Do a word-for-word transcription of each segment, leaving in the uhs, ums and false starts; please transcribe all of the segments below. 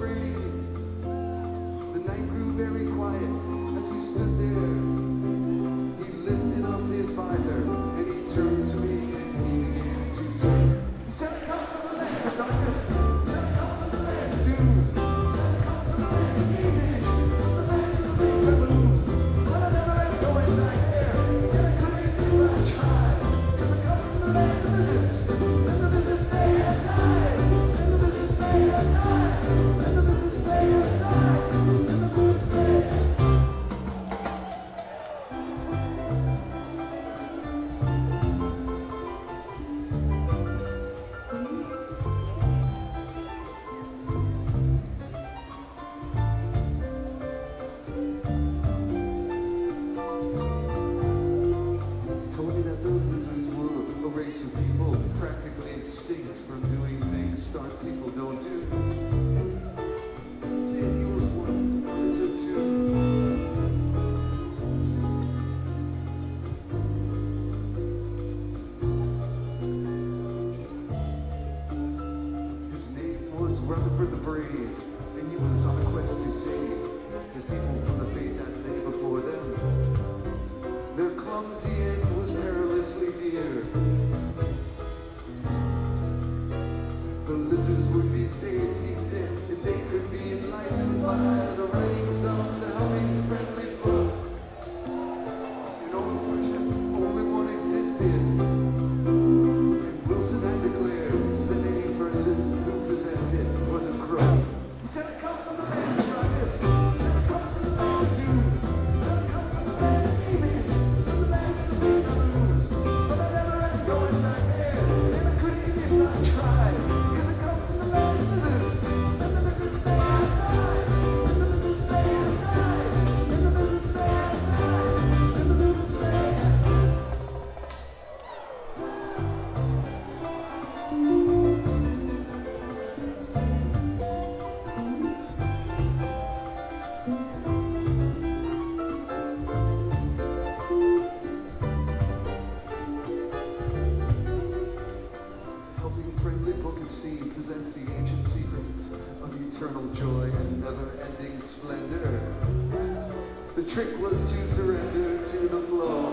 free. The night grew very quiet as we stood there. He lifted up his visor and he turned to me and he began to sing. He said, I come from the land of darkness. He said, I come from the land of doom. He said, I come from the land of evening, from the land of the big baboon. But I never had going back there, and I couldn't do what I tried. Cause I come from the land of lizards, and the lizards they have died, and the lizards they have died, and the lizards they have died, and the lizards they have died. Told me that the lizards were a race of people practically extinct from doing things stark people don't do. He said he was once a lizard too. His name was Rutherford the Brave, and he was on a quest to save his people from the fate that lay before them. Their clumsy end was perilously near. The lizards would be saved, he said, if they could be enlightened by the writings of the humming friendly book. In old Persia, only one existed, and Wilson had declared that any person who possessed it was a crow. He said, I come from the land of darkness. He said, I come from the land of doom. He said, I come from the land of evening, from the land of the big baboon. But I never had going back there, and I couldn't even if I tried. Cause I come from the land of lizards, and the lizards they have died, and the lizards they have died, and the lizards they have died, and the lizards they have died. Helping friendly book and sea possess the ancient secrets of eternal joy and never-ending splendor. The trick was to surrender to the flow.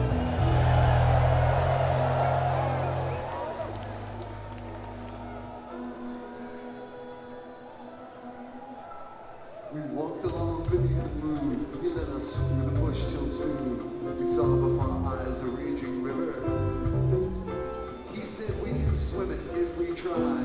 We walked along beneath the moon. He led us through the bush till soon we saw before our eyes a raging river. He said we can swim it if we try.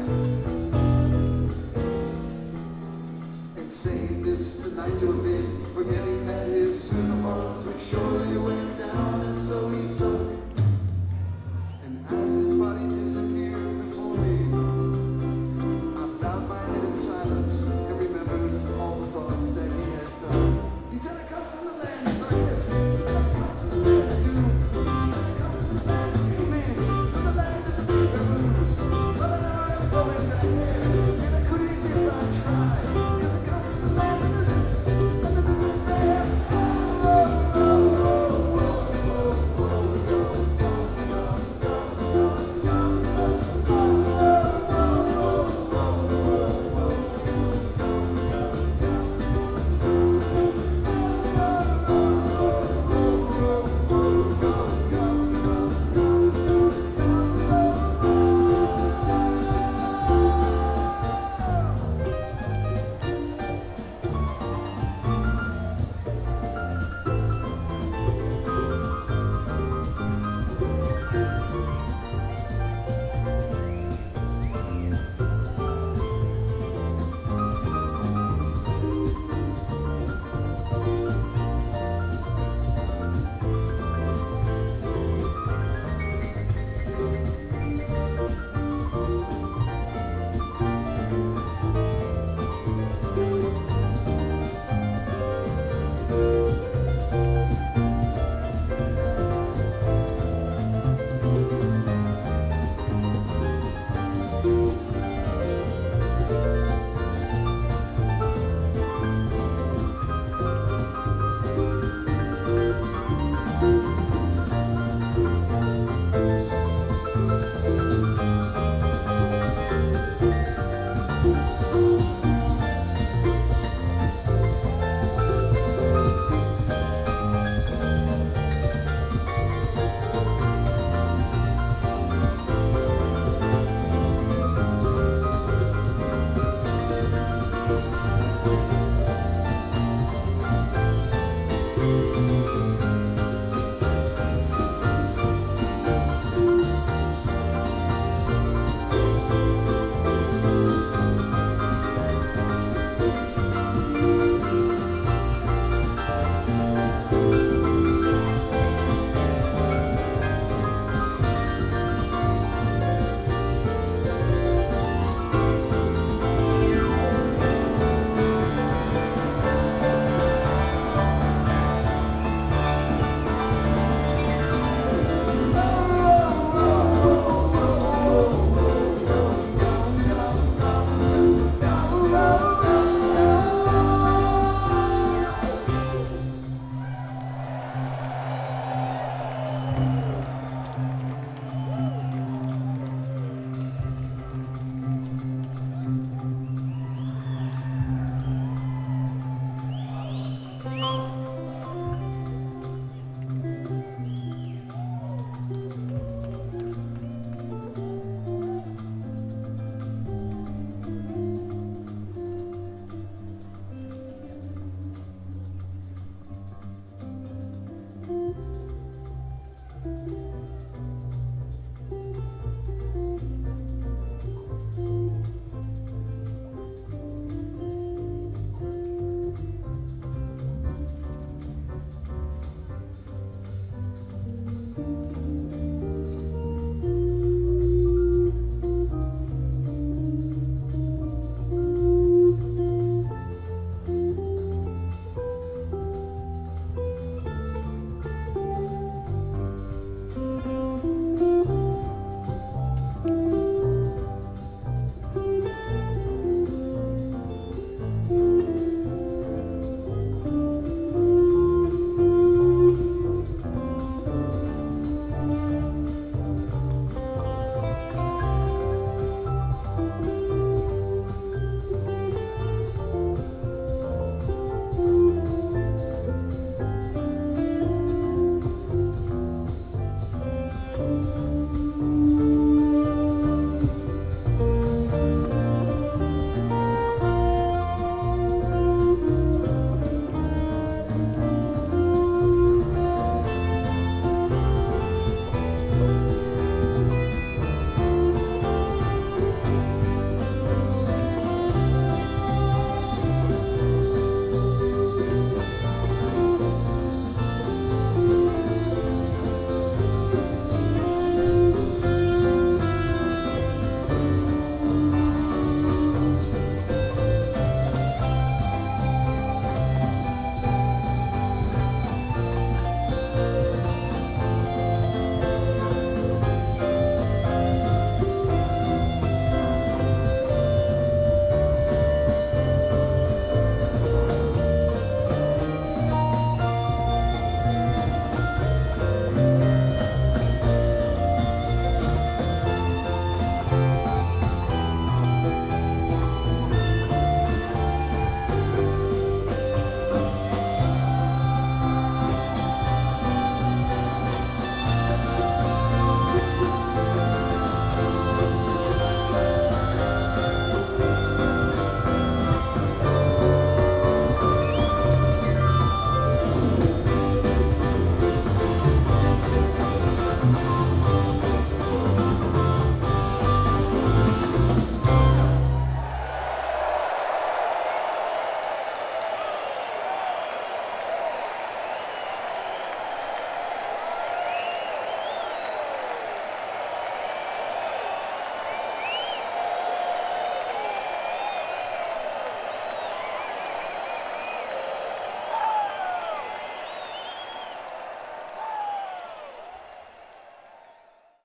And saying this the night of it, forgetting that his cinnamons would surely went down, and so he sunk. And as his body disappeared before me, I bowed my head in silence and remembered all the thoughts that he had done. He said, I come from the land of darkness. He said, I come from the land of doom. He said, I come from the land of evening, from the land of the big baboon. But I never am going back there, and I couldn't if I tried. Cause I come from the land of lizards, and the lizards they have died. Oh, oh, oh, oh, oh, oh, oh.